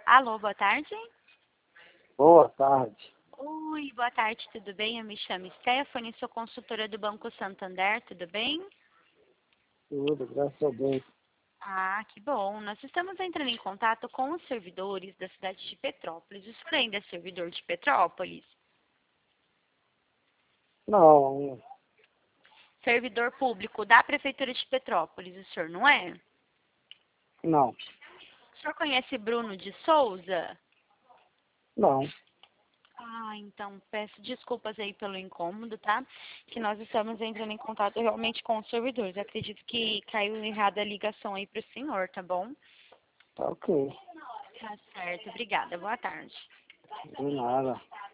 Alô, boa tarde. Boa tarde. Oi, boa tarde, tudo bem? Eu me chamo Stephanie, sou consultora do Banco Santander, tudo bem? Tudo, graças a Deus. Ah, que bom. Nós estamos entrando em contato com os servidores da cidade de Petrópolis. O senhor ainda é servidor de Petrópolis? Não, Servidor público da Prefeitura de Petrópolis, o senhor não é? não, O senhor conhece Bruno de Souza? não. Ah, então peço desculpas aí pelo incômodo, tá? Que nós estamos entrando em contato realmente com os servidores. Acredito que caiu errada a ligação aí para o senhor, tá bom? Tá ok. Tá certo, obrigada. Boa tarde. De nada.